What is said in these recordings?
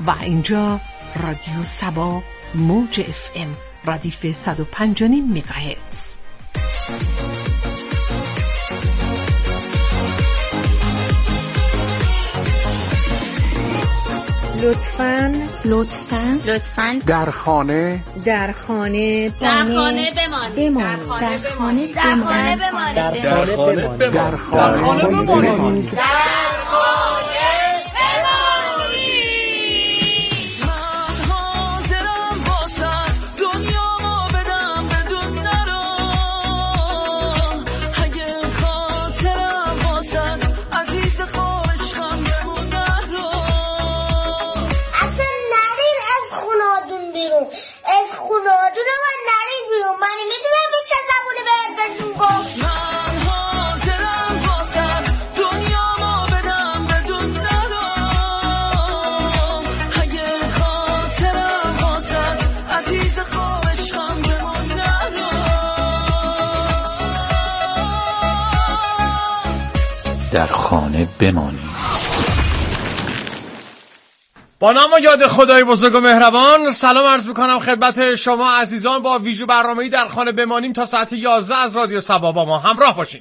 و اینجا رادیو سبا موج FM ردیف 105 مگاهرتز. لطفاً در خانه بمانید. در خانه بمانید. با نام و یاد خدای بزرگ و مهربان سلام عرض میکنم خدمت شما عزیزان. با ویژه برنامه‌ای در خانه بمانیم تا ساعت 11 از رادیو سبا با ما همراه باشین.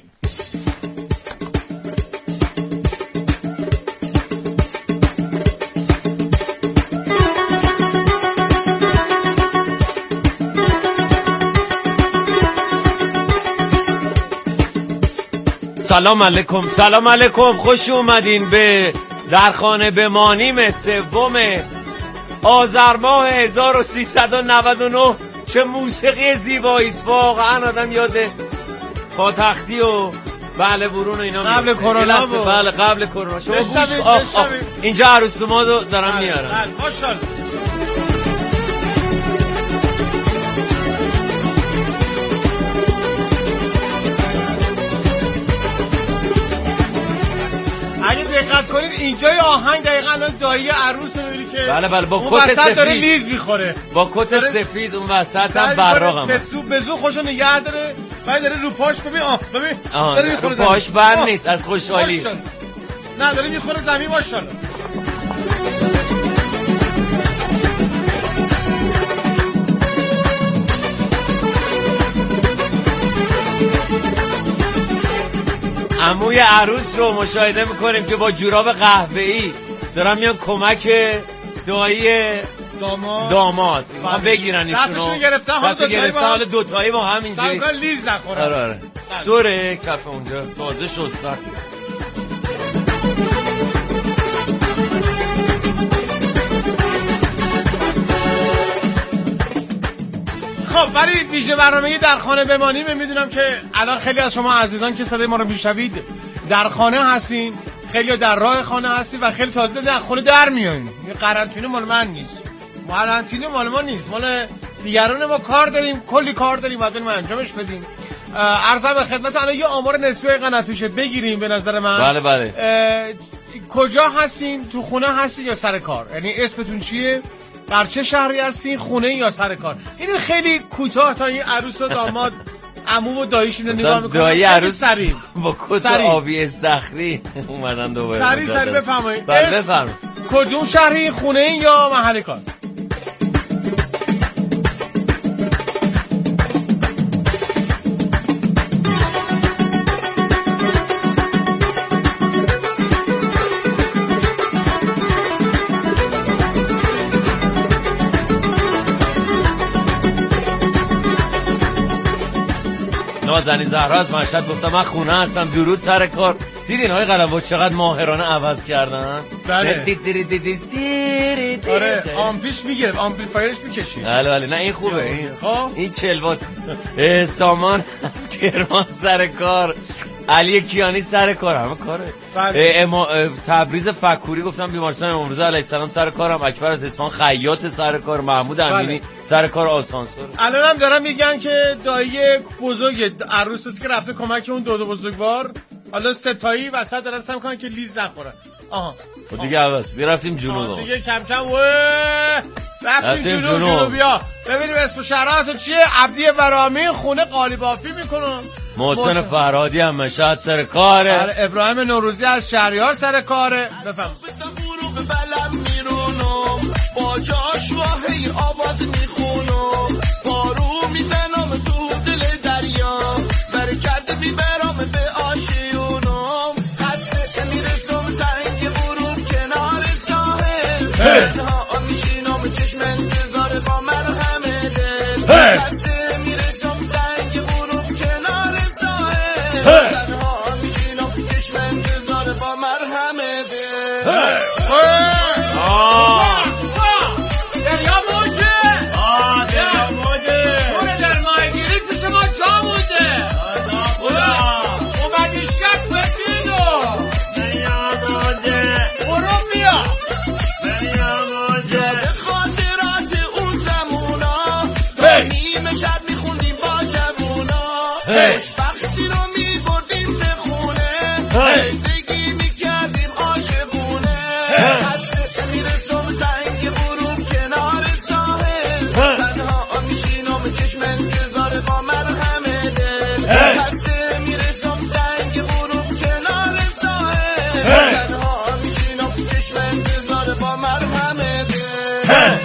سلام علیکم خوش اومدین به در خانه بمانیم سوم آذر ماه 1399. چه موسیقی زیبایی است، واقعا آدم یاد پاتختی و بله برون و اینا قبل کرونا بود. بله قبل کرونا. شما گوش اینجا عروس دومادو دارم میارم. ماشاءالله. اگه دقت کنید اینجای آهنگ دقیقاً دایی عروس رو می‌بینی که بله با کت سفید داره لیز می‌خوره، با کت سفید اون وسط هم براقم به زو خوشو نگه داره و داره رو پاش ببین داره می‌خوره رو پاش بند نیست از خوشحالی. نه داره می‌خوره زمین. ماشاءالله. عموی عروس رو مشاهده میکنیم که با جوراب قهوه‌ای دارن میان کمک دایی داماد ما بگیرن ایشونو. دستشون گرفتن حالا دوتایی با هم اینجوری سرکار لیز نخورن. آره سوره کف اونجا تازه شستن. خب برای ویژه برنامه‌ای در خانه بمانیم میدونم که الان خیلی از شما عزیزان که صدای ما رو میشنوید در خانه هستین، خیلی در راه خانه هستین و خیلی تازه در خونه در میایین. این قرنطینه مال من نیست، قرنطینه مال ما نیست، مال دیگران. ما کار داریم، کلی کار داریم بعد ما انجامش بدیم. عرضم به خدمت الان یه آمار نسبی قناپیشه بگیریم به نظر من. بله کجا هستین؟ تو خونه هستین یا سر کار؟ یعنی اسمتون چیه؟ در چه شهری هستین؟ خونه یا سر کار؟ اینو خیلی کوتاه تا این عروس و داماد عمو و داییشون رو نگاه میکنن. دایی عروس سریع با کت آبی استخری اومدن دوباره. سریع بفرمایید. بفرمایید. کدوم شهری؟ خونه یا محل کار؟ زنی زهرا از مشهد گفتم من خونه هستم، درود سر کار. دیدین های قلمبو چقدر ماهرانه عوض کردن؟ بله آره آمپیش میگیره، آمپلیفایرش میکشی. بله نه این خوبه. این 40 وات. سامان از کرمان سر کار، علی کیانی سر کار، همه کاره. تبریز فکوری گفتم بیمارستان امام رضا علیه السلام سر کارم. اکبر از اصفهان خیاط سر کار. محمود امینی سر کار آسانسور. الانم دارن میگن که دایی بزرگ عروس که رفته کمک اون دو بزرگوار، حالا ستایی وسط دارن سعی میکنن که لیز نخورن. خب دیگه عوض میرفتیم جنوب دیگه کم رفتیم جنوب. بیا ببینیم اسم شهراتو چیه. عبدی برامی خونه قالیبافی میکنن. محسن فرهادی هم مشهد سر کاره. ابراهیم نوروزی از شهریار سر کاره. بفهم تنها میشینم چشم انتظار با مرهم دل دسته میرسم زنگ غروب کنار ساحل تنها میشینم چشم انتظار با مرهم دل دریا موجه دریا موجه پره در ماهیگیری پیش ما جا مونده اومدی شک ببینو دریا موجه برو بیا دریا موجه خاطرات اون زمونا نیمه شب میخوندیم با جوونا خوشبختی رو میبردیم به خونه زندگی میکردیم عاشقونه خسته میرسم زنگ غروب کنار ساحل تنها میشینم چشم انتظار با مرهم دل خسته میرسم زنگ غروب کنار ساحل تنها میشینم چشم انتظار با مرهم دل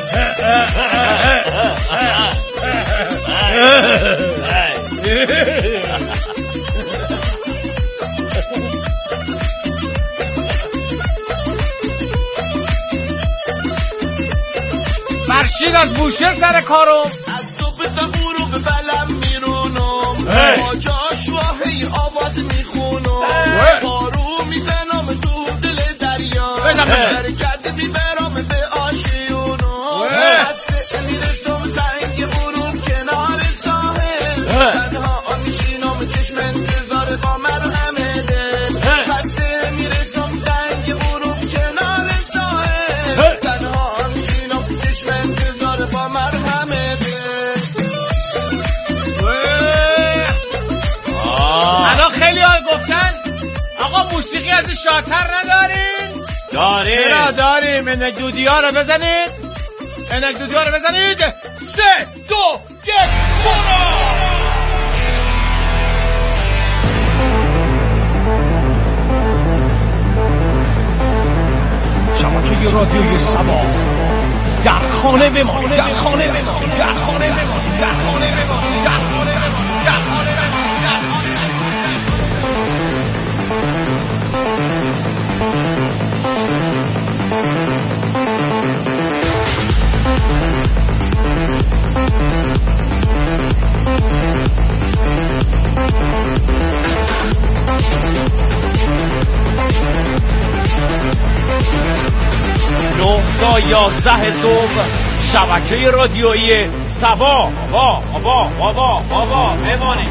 فرشید از بوشهر سر کارم از صبح تا غروب بلم میرونم با جاشواهی آواز میخونم بارو میزنم تو دل دریا حرکت میبرم به آشیونم هسته میرسم زنگ غروب کنار ساحل تنها میشینم چشم انتظار با مرهم دل هسته میرسم زنگ غروب کنار ساحل تنها میشینم چشم انتظار با مرهم دل الان خیلی ها گفتن آقا موسیقی از شاتر ندارین؟ داریم. چرا داریم؟ انک دودی ها رو بزنید 3 2 1 برو. شبکه رادیوی سبا در خانه بمانید در خانه بمانید در خانه بمانید در خانه بمانید در خانه بمانید در خانه بمانید در خانه نه تا 11 صبح شبکه رادیویی سبا بمانید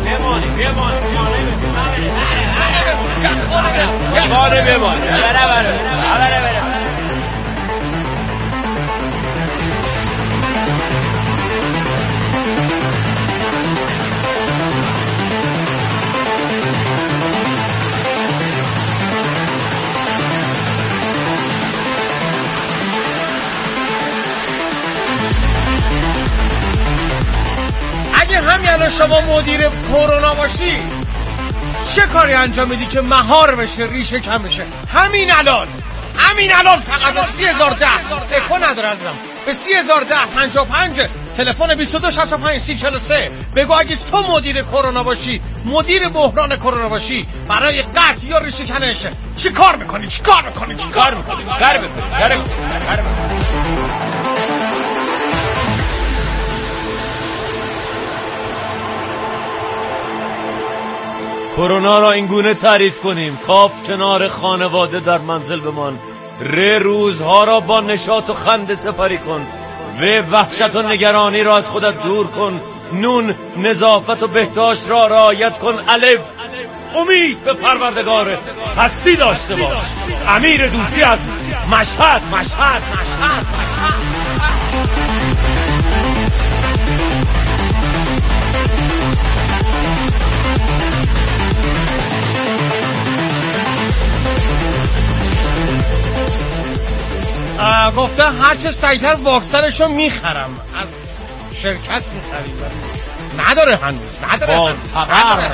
اگه همین شما مدیر کرونا باشی چه کاری انجام میدی که مهار بشه ریشه کم بشه؟ همین الان فقط به 3010 اکو نداره ازم به 3010 55 تلفن 22 65 3043 بگو اگه تو مدیر کرونا باشی مدیر بحران کرونا باشی برای قطع یا ریشه کنش چی کار میکنی؟ کرونا را اینگونه تعریف کنیم: کاف کنار خانواده در منزل بمان، روزها را با نشاط و خنده سپری کن، وحشت و نگرانی را از خودت دور کن، نون نظافت و بهداشت را رعایت کن، الف امید به پروردگار هستی داشته باش. امیر دوستی از مشهد. گفته هرچه سریعتر واکسنشو میخرم از شرکت میخریم نداره هنوز خبر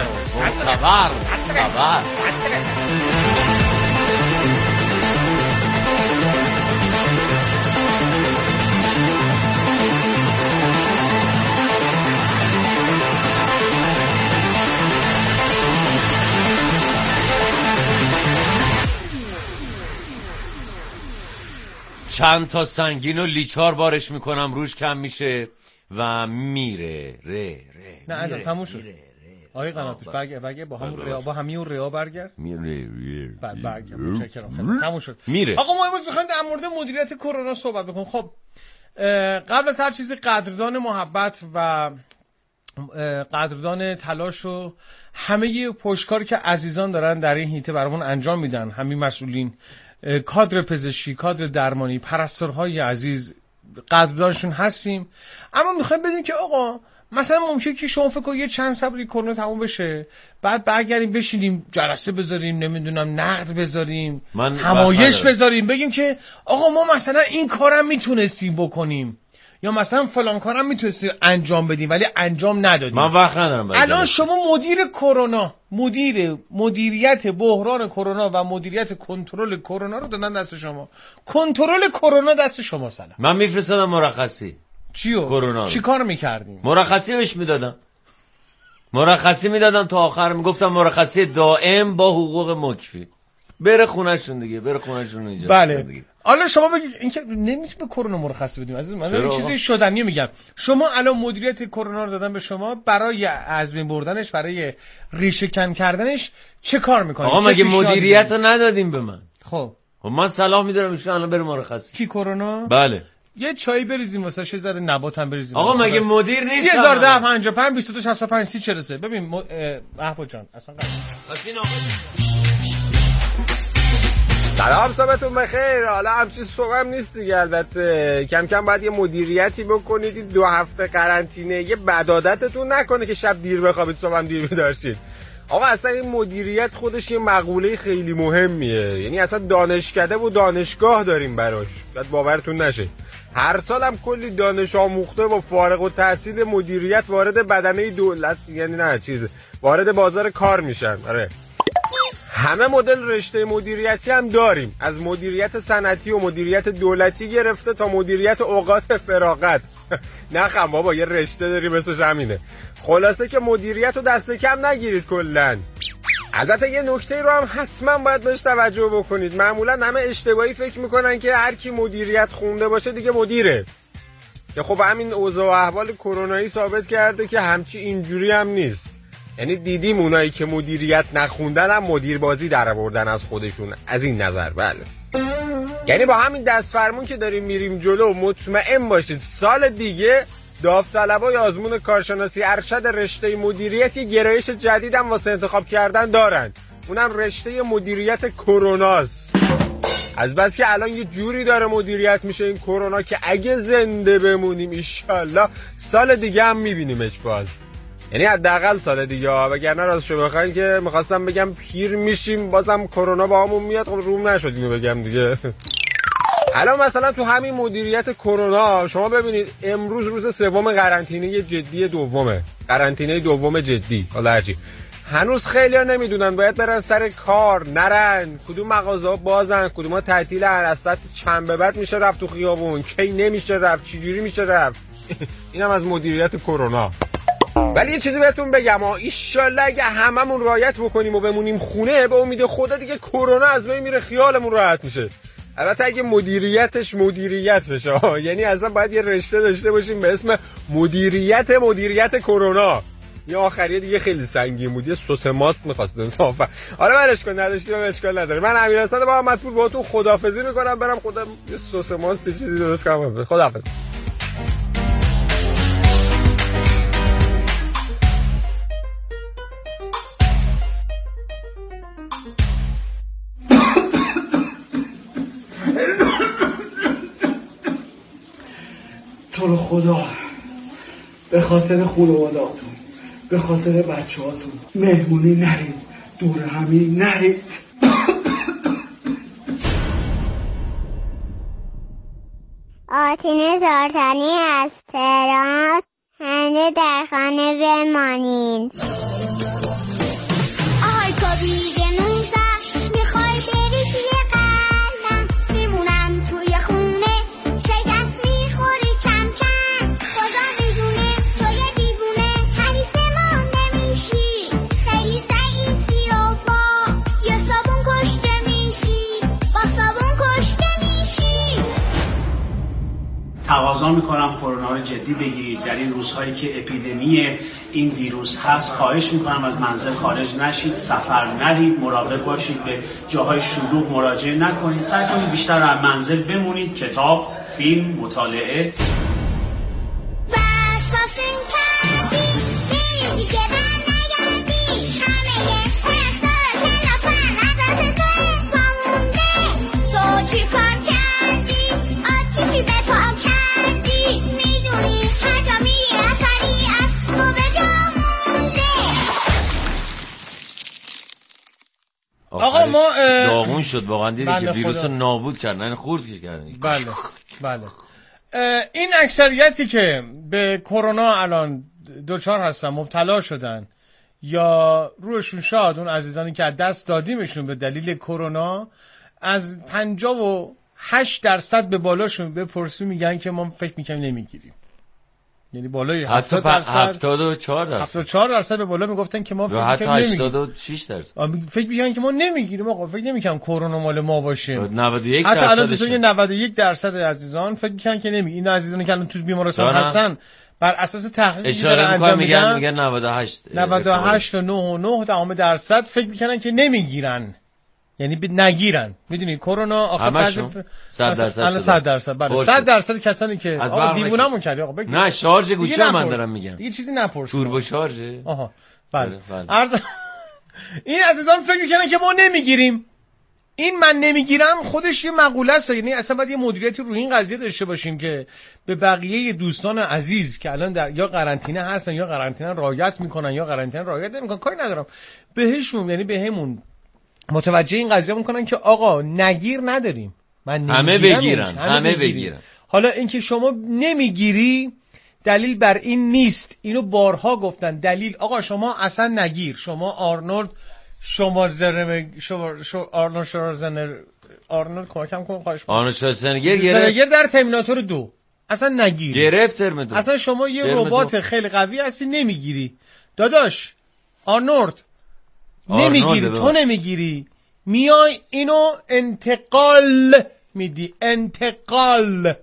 چند تا سنگین و لیچار بارش میکنم روش کم میشه و میره. نه ازم تموم شد. آقای قناپیش برگرد با همین ریا برگرد. برگرد. متشکرم. تموم شد. میره. آقا ما امروز میخوایم در مورد مدیریت کرونا صحبت بکنیم. خب قبل از هر چیزی قدردان محبت و قدردان تلاش و همه پشتکاری که عزیزان دارن در این حیطه برامون انجام میدن، همین مسئولین، کادر پزشکی، کادر درمانی، پرستارهای عزیز، قدردانشون هستیم. اما میخوایم بدیم که آقا مثلا ممکنه که شما فکر کنید یه چند صبری کرونا تموم بشه، بعد برگردیم بشینیم جلسه بذاریم، نمیدونم نقد بذاریم، همایش بذاریم، بگیم که آقا ما مثلا این کارم میتونستیم بکنیم یا مثلا فلان کارم میتونستیم انجام بدیم ولی انجام ندادیم. من وقت ندارم. الان شما مدیر کرونا، مدیریت بحران کرونا و مدیریت کنترل کرونا رو دادن دست شما. کنترل کرونا دست شما. سلام. من میفرستادم مرخصی. چیو؟ کرونا. چی کار میکردیم؟ مرخصی بهش میدادم. مرخصی میدادم تا آخر میگفتم مرخصی دائم با حقوق مکفی. بره خونه‌شون دیگه، بره خونه‌شون اینجا. بله. حالا شما بگید اینکه نمیشه به کرونا مرخصی بدیم عزیز من. این چیزی شدنی میگم. شما الان مدیریت کرونا رو دادن به شما، برای از بین بردنش، برای ریشه کن کردنش چه کار میکنید؟ آقا مگه مدیریت رو ندادیم به من؟ خب من صلاح میدارم ایشون الان بره مرخصی. کی کرونا؟ بله. یه چای بریزیم واسه یه ذره نبات هم بریزیم. آقا مگه مدیر نیست؟ 3055 22 65 30 43. ببین محبوب جان اصلا سلام، صبحتون بخیر. حالا همچین صبحم نیست دیگه، البته کم کم باید یه مدیریتی بکنید. 2 هفته قرنطینه یه بد عادتتون نکنه که شب دیر بخوابید صبحم دیر بیدار شید. آقا اصلا این مدیریت خودش یه مقوله خیلی مهمیه، یعنی اصلا دانشکده و دانشگاه داریم براش، شاید باورتون نشه. هر سال هم کلی دانش آموخته و فارغ التحصیل مدیریت وارد بدنه دولت، یعنی نه چیز، وارد بازار کار میشن. آره همه مدل رشته مدیریتی هم داریم، از مدیریت صنعتی و مدیریت دولتی گرفته تا مدیریت اوقات فراغت. نخم بابا، یه رشته داریم اسمش همینه. خلاصه که مدیریت رو دست کم نگیرید کلن. البته یه نکته رو هم حتما باید بهش توجه بکنید. معمولا همه اشتباهی فکر میکنن که هر کی مدیریت خونده باشه دیگه مدیره، که خب همین اوضاع و احوال کرونایی ثابت کرده که همچی اینجوری هم نیست. یعنی دیدیم اونایی که مدیریت نخوندن هم مدیربازی در آوردن از خودشون. از این نظر بله، یعنی با همین دست فرمون که داریم میریم جلو، مطمئن باشید سال دیگه داوطلبای آزمون کارشناسی ارشد رشته مدیریت یه گرایش جدید هم واسه انتخاب کردن دارن، اونم رشته مدیریت کروناست. از بس که الان یه جوری داره مدیریت میشه این کرونا که اگه زنده بمونیم انشالله سال دیگه هم میبینیمش باز. یعنی حداقل سال دیگه، وگرنه راستشو بخواین که میخواستم بگم پیر میشیم بازم کرونا با همون میاد، خب روم نشد اینو بگم دیگه. الان مثلا تو همین مدیریت کرونا شما ببینید امروز روز 3 قرنطینه جدی دومه، قرنطینه دوم جدی. حالا هرچی هنوز خیلی‌ها نمیدونن باید برن سر کار، نرن، کدوم مغازه‌ها بازن، کدوم‌ها تعطیلن، از ساعت چند به بعد میشه رفت تو خیابون، کی نمیشه رفت، چجوری میشه رفت. اینم از مدیریت کرونا. ولی یه چیزی بهتون بگم، ایشالله اگه هممون رعایت بکنیم و بمونیم خونه، به امید خدا دیگه کرونا از بین میره، خیالمون راحت میشه. البته اگه مدیریتش مدیریت بشه، یعنی اصلا باید یه رشته داشته باشیم به اسم مدیریت کرونا. یه آخریه دیگه خیلی سنگین بود، یه سس ماست می‌خواست انصافا. آره ولش کن، نداشتیم اشکال نداره. من امیرحسن با محمدپور باهاتون خداحافظی میکنم، برم خودم یه سس ماست چیزی درست کنم. خداحافظ. تو رو خدا به خاطر خانواده‌هاتون، به خاطر بچه‌هاتون مهمونی نرید، دور همی نرید. آتین زارتانی از تهران، هنده در خانه بمانین. آهای کووید 19 میخوای بری توی قلبم، میمونم توی خونه شکست میخوری کم کم. خدا میدونه توی دیوونه حریصمون نمیشی، خیلی ضعیفی و با یه صابون کشته میشی، با صابون کشته میشی. تقاضا میکنم کرونا رو جدی بگیرید. در این روزهایی که اپیدمی این ویروس هست خواهش میکنم از منزل خارج نشید، سفر نرید، مراقب باشید، به جاهای شلوغ مراجعه نکنید، سعی کنید بیشتر از منزل بمونید، کتاب، فیلم، مطالعه. آقا ما داغون شد واقعا، دیدی که ویروس رو نابود کردن، خورد کردن. بله. این اکثریتی که به کرونا الان دوچار هستن، مبتلا شدن یا روشون شاد، اون عزیزانی که از دست دادیمشون به دلیل کرونا، از 58% به بالاشون بپرسیم میگن که ما فکر میکنیم نمیگیریم. یعنی بالای 70%، 74% به بالا میگفتن که ما فکر میکنیم نمیگیریم، 86% فکر میکنن که ما نمیگیریم. آقا فکر نمیکنم کرونا مال ما باشه. 91% حتی الان دوستان 91% عزیزان فکر میکنن که نمیگیریم. این عزیزانی که الان تو بیمارستان هستن بر اساس تحقیقی که انجام میدن میگن 98.99% فکر میکنن که نمیگیرن، یعنی نگیرن. میدونی کرونا آخر بعضی 100% بله 100% کسانی که دیوونمون کردی آقا بگید. نه شارژ گوشی من دارم میگم دیگه چیزی نپرس. توربو شارژه. آها بله. این عزیزان فکر میکنن که ما نمیگیریم. این من نمیگیرم خودش یه مقوله است، یعنی اصلا باید یه مدیریتی روی این قضیه داشته باشیم که به بقیه دوستان عزیز که الان در یا قرنطینه هستن یا قرنطینه رعایت میکنن یا قرنطینه رعایت نمیکنن، کاری ندارم بهشون، یعنی بهمون متوجه این قضیه میکنن که آقا نگیر نداریم، من همه بگیرن. حالا اینکه شما نمیگیری دلیل بر این نیست، اینو بارها گفتن. دلیل آقا شما اصلا نگیر. شما آرنولد شوارزنگر در ترمیناتور 2 اصلا نگیر، گرفت ترم 2. اصلا شما یه ربات خیلی قوی هستی نمیگیری. داداش آرنولد نمیگیری، تو نمیگیری، میای اینو انتقال میدی. انتقال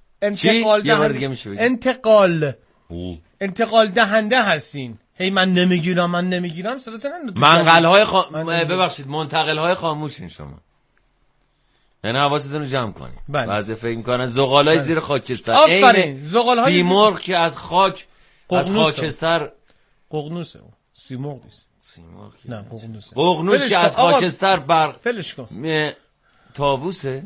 دهنده هستین. هی من نمیگیرم صداتون ببخشید منتقل‌های خاموشین شما. یعنی حواستون رو جمع کنید. بعضی فکر می‌کنن زغالای زیر خاکستر. آفرین. زغالای سیمرغ که از خاک از خاکستر ققنوسه. سیمرغ نیست. نه ققنوس که از خاکستر فلش کن. طاووسه.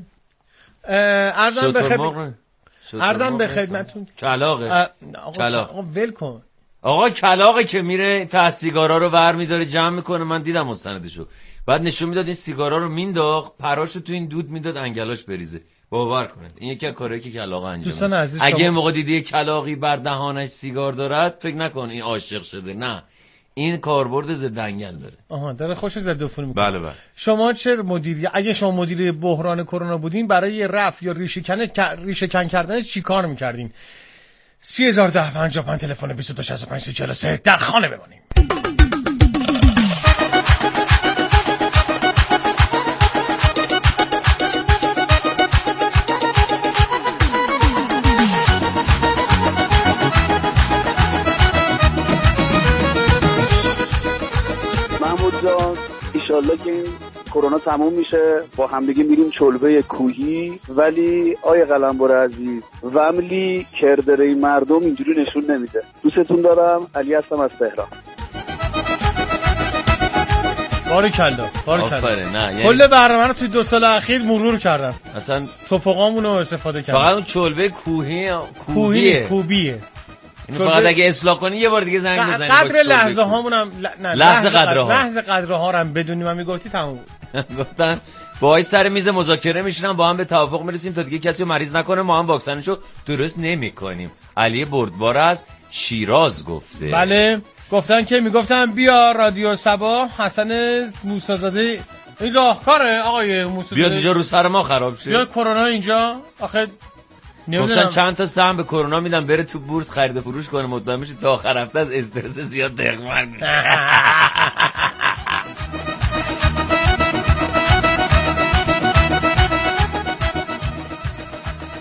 ارزم به خدمتتون کلاغه. آقا ول کن. آقا کلاغه که میره تا سیگارا رو ور میداره جمع میکنه، من دیدم مستندشو، بعد نشون میداد این سیگارا رو مینداخت، پراشو تو این دود میداد انگلاش بریزه. باور کنید این یکی از کارهایی که کلاغ انجام میده. اگه موقع دیدی کلاغی بر دهانش سیگار دارد فکر نکن این عاشق شده، نه، این کاربرد ضد انگل داره. آها داره خوش ضد عفونی میکنه. بله. شما چه مدیری، اگه شما مدیر بحران کرونا بودین، برای رفع یا ریشه کن کردن چی کار میکردین؟ 301055 تلفن 2265 در خانه بمانیم. محمود جان ایشالله که این کرونا تموم میشه با همدیگه میریم چلبه کوهی، ولی آیه قلمبر عزیز وملی کردره مردم اینجوری نشون نمیده. دوستتون دارم. علی هستم از تهران. باریکلا. یعنی کل برنامه رو توی 2 سال اخیر مرور کردم، اصلا توپقامون رو استفاده کردم. فقط اون چلبه کوبیه. فقط اگه اصلاح کنی یه بار دیگه زنگ بزنی. قدر لحظه هامونم لحظه قدره ها رو بدونی من میگفتی تموم گفتن باهاش سر میز مذاکره میشینن، با هم به توافق میرسیم تا دیگه کسی رو مریض نکنه، ما هم واکسنشو درست نمیکنیم. علی بردبار از شیراز گفته. بله گفتن که میگفتن بیا رادیو صبا حسن موسی‌زاده این راهکاره آقای موسی‌زاده، بیاد اینجا رو سر ما خراب شه، بیا کرونا اینجا. آخه گفتن چند تا سهم به کرونا میدن بره تو بورس خرید و فروش کنه، مطمئن میشه تا آخر هفته از استرس زیاد دغمر میشه.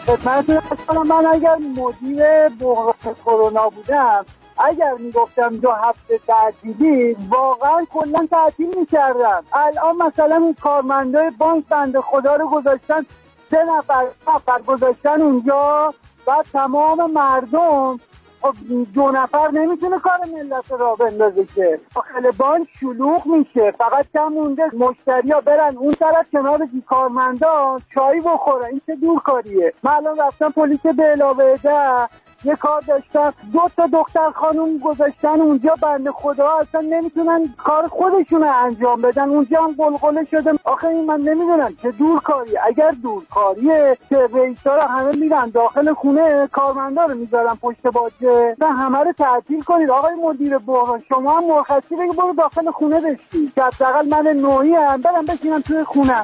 خدمتتون عرض کنم من اگر مدیر بحران کرونا بودم، اگر میگفتم 2 هفته تعطیلی، واقعا کلا تعطیل میکردم. الان مثلا اون کارمندای بانک بنده خدا رو گذاشتن 3 نفر گذاشتن اونجا، بعد تمام مردم، خب 2 نفر نمیتونه کار ملت را بندازه که داخل بانک شلوغ میشه. فقط کم مونده مشتریا برن اون طرف کنار کارمندان چای بخورن. این چه دورکاریه؟ من الان رفتم پلیس به علاوه 10 یه کار داشتن، 2 تا دختر خانوم گذاشتن اونجا، بنده خدا اصلا نمیتونن کار خودشون رو انجام بدن، اونجا هم قلقله شده. آخه این من نمیدونم چه دورکاریه. اگر دورکاریه که رئیسا رو همه میرن داخل خونه، کارمندا رو میذارن پشت باجه، نه همه رو تعطیل کنید. آقای مدیر بحران شما هم مرخصی بگی برو داخل خونه بشین، که حداقل من نوعی ام برم بشینم توی خونه.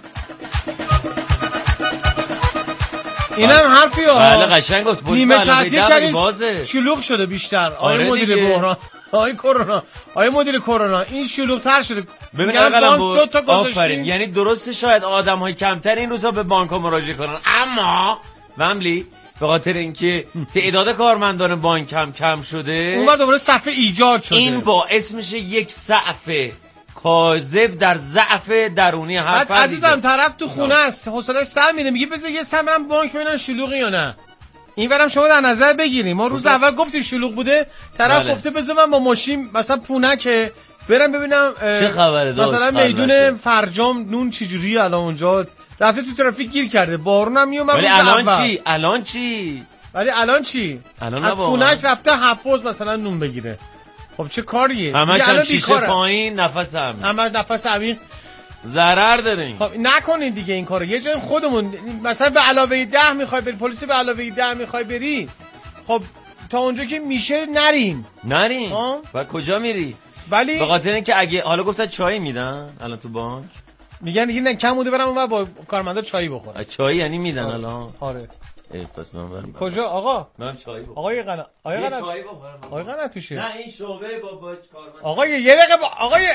اینم حرفی ها. بله قشنگ گفت. نیمه تعطیل کردین شلوغ شده بیشتر. آقای مدیر بحران، آقای مدیر کرونا این شلوغ‌تر شده. ببین آفرین. یعنی درسته شاید آدم‌های کمتر این روزا به بانک‌ها مراجعه کنن، اما وملی به خاطر اینکه تعداد کارمندان بانک هم کم شده، اونور دوباره صفحه ایجاد شده. این باعث میشه یک صفحه کاذب در ضعف درونی هر فرد. عزیزم طرف تو خونه است، حوصله‌اش سر میره، میگه بذار یه سر برم بانک ببینم شلوغی یا نه. اینورم شما در نظر بگیریم. ما روز اول گفتیم شلوغ بوده، طرف گفته بذار من با ماشین مثلا پونک برم ببینم چه خبره داشت. مثلا میدون فرجام نون چجوریه الان اونجا. رفته تو ترافیک گیر کرده، بارون هم میومد. ولی الان چی؟ الان از پونک رفته حفظ مثلا نون بگیره. خب چه کاریه؟ همش هم شیشه پایین، نفس عمیق ضرر داریم. خب نکنین دیگه این کارو. یه جای خودمون مثلا به علاوه 10 میخوای بری پلیس، به علاوه 10 میخوای بری، خب تا اونجا که میشه نریم. و کجا میری؟ ولی به خاطر اینکه اگه حالا گفتن چای میدن الان تو بانک، میگن دیگه نه کم بوده برم اون با کارمندا چای بخورم. چای یعنی میدن الان؟ آره. پس من برم کجا آقا؟ من چای بخورم. آقای قنات آقای قنات توشه. نه این شعبه با کارمند. آقای یه دقیقه آقای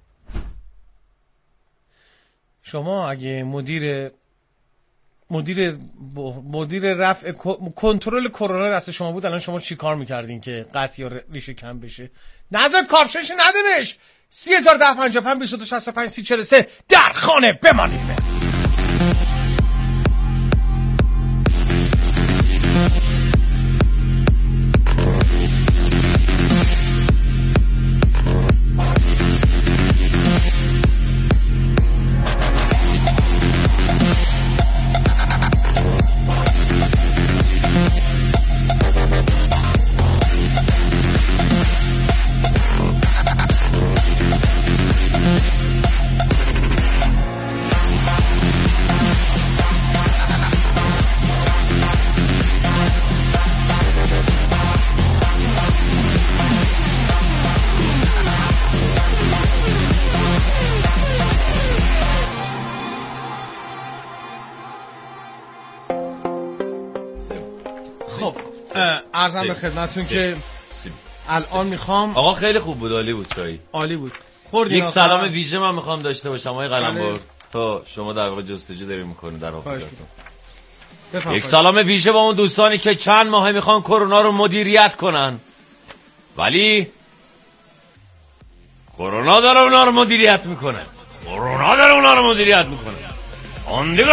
شما اگه مدیر رفع کنترل کرونا دست شما بود، الان شما چی کار میکردین که قطعی ریشه کم بشه؟ نظر کاپشنش ندمش. 30,1055 در خانه بمانید. عرضم به خدمتون که الان میخوام. آقا خیلی خوب بود، عالی بود، چای عالی بود. یک سلام ویژه من میخوام داشته باشم آقای قلمبر. تو شما در واقع جستجو داری میکنی در حافظتون. یک سلام ویژه با اون دوستانی که چند ماه میخوان کرونا رو مدیریت کنن، ولی کرونا داره اونا رو مدیریت میکنه. اون دیگه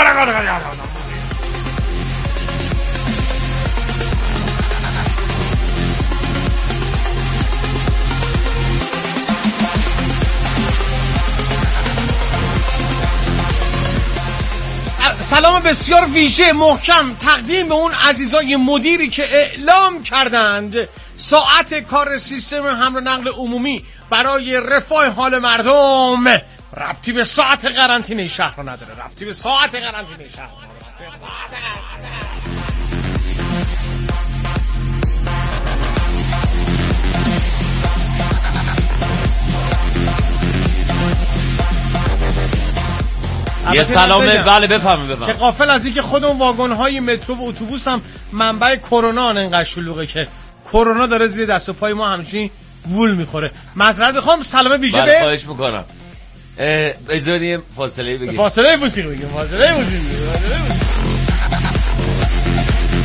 سلام بسیار ویژه محکم تقدیم به اون عزیزای مدیری که اعلام کردند ساعت کار سیستم حمل و نقل عمومی برای رفاه حال مردم ربطی به ساعت قرنطینه شهر نداره. یه سلامه. بله بفهمید که غافل از اینکه خودمون واگن‌های مترو و اتوبوس هم منبع کرونا انقدر شلوغه که کرونا داره زیر دست و پای ما همچین وول میخوره. معذرت میخوام. سلام ویژه به خواهش میکنم. اجازه بدید فاصله بگیریم. فاصله موسیقی بگیریم.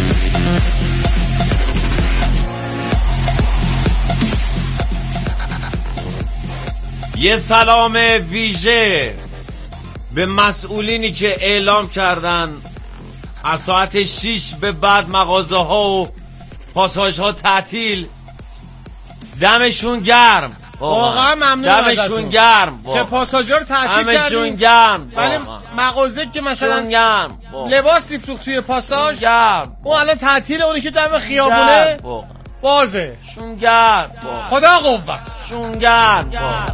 یه سلام ویژه به مسئولینی که اعلام کردن از ساعت 6 به بعد مغازه ها و پاساژ ها تعطیل. دمشون گرم، واقعا ممنون دمشون گرم که پاساژها رو تعطیل کردیم. دمشون گرم. ولی مغازه که مثلا گرم لباس میفروخت توی پاساژ گرم، اون الان تعطیله. اونی که دم خیابونه بازه. شون گرم، خدا قوت. شون گرم.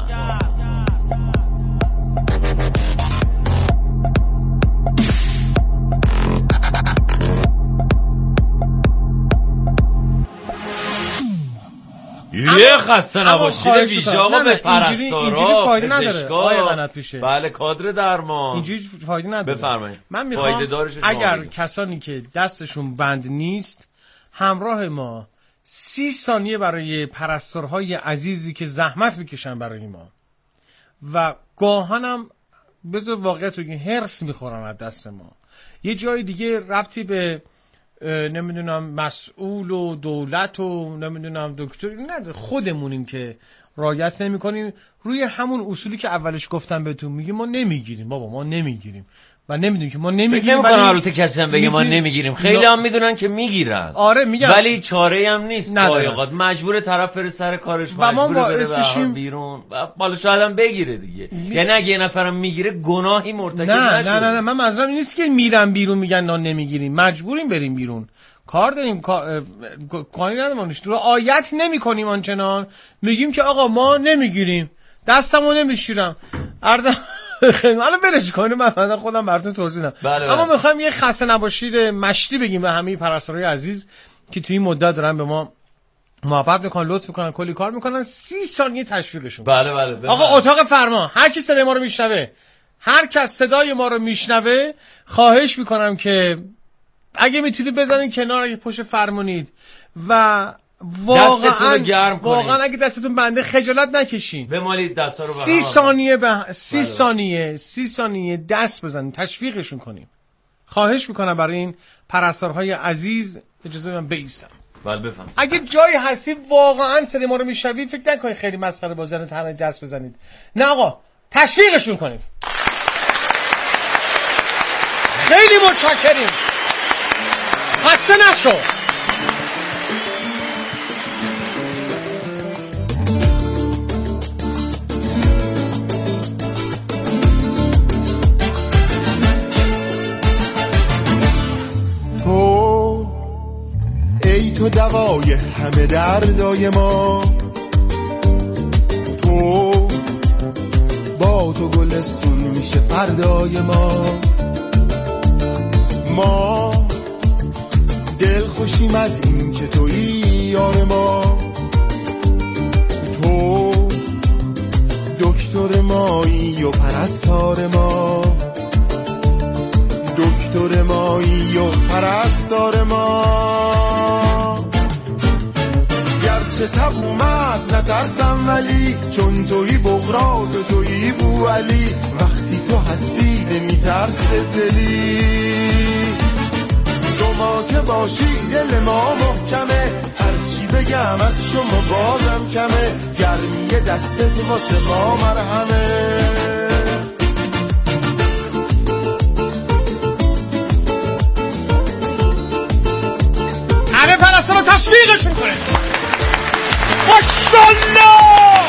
یه خسته نباشید ویژه آقا به پرستارا، پزشکا، بله کادر درمان. اینجوری فایده نداره. بفرمایید. من میخوام اگر کسانی که دستشون بند نیست همراه ما 30 ثانیه برای پرستارهای عزیزی که زحمت میکشن برای ما و گاهنم بذار واقعیت رو هرس میخورن از دست ما. یه جای دیگه ربطی به نمیدونم مسئول و دولت و نمیدونم دکتر نداره، خودمونیم که رعایت نمی‌کنیم. روی همون اصولی که اولش گفتم بهتون، میگیم ما نمیگیریم. بابا ما نمیگیریم و نمیدونیم که ما نمیگیریم. ولی البته کسی هم بگه ما نمیگیریم، خیلی هم میدونن که میگیرن. آره میگم، ولی چاره هم نیست. اوقات مجبور طرف بره سر کارش، مجبور بره بیرون و بالا شاید هم بگیره دیگه. یعنی اگه یه نفرم میگیره گناهی مرتکب نشده. نه من منظورم نیست که میرم بیرون میگن نه نمیگیریم، مجبوریم بریم بیرون، کار داریم، کاری نداریم، رعایت نمی‌کنیم آنچنان. میگیم که آقا ما نمیگیریم، دستمو نمیشورم. الان برش کنیم، من خودم براتون توضیح میدم. اما میخوایم یه خسته نباشید مشتی بگیم به همه پرستارای عزیز که توی این مدت دارن به ما محبت میکنن، لطف میکنن، کلی کار میکنن. 30 ثانیه تشویقشون. بله. آقا اتاق فرمان، هر کی صدای ما رو میشنوه، هر کس صدای ما رو میشنوه، خواهش میکنم که اگه میتونید بزنین کنار، اگه پشت فرمونید و واقعا اگه دستتون بنده خجالت نکشین، بمالید دستا رو. 30 ثانیه دست بزنین، تشویقشون کنیم. خواهش میکنم برای این پرستارهای عزیز. اجازه بدم بایستم. بله بفهم. اگه جایی هستی واقعا صدای ما رو میشنوید، فکر نکنید خیلی مسخره بازی تنها دست بزنید. نه آقا، تشویقشون کنید. خیلی متشکریم. خسته نشو. تو دوای همه دردای ما، تو با تو گلستون میشه فردای ما دل خوشیم از این که تویی یار ما. تو دکتر مایی و پرستار ما، دکتر مایی و پرستار ما. گرچه تب اومد نترسم، ولی چون تویی بغرات و تویی بوعلی، وقتی تو هستی نمیترس دلی. شما که باشی دل ما محکمه، هرچی بگم از شما بازم کمه. گرمی دستت واسه ما مرهمه. همه پرستارا تشویقشون کنه. ماشاءالله.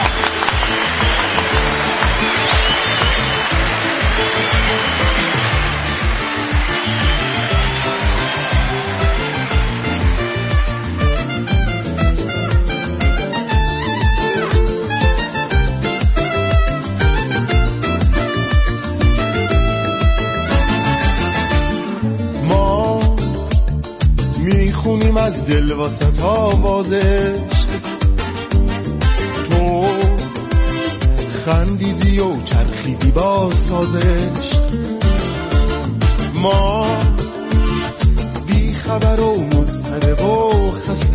ما میخونیم از دل واسه آوازش، تو خندیدی و چرخیدی با سازش. ما بی خبر و مضطرب و خسته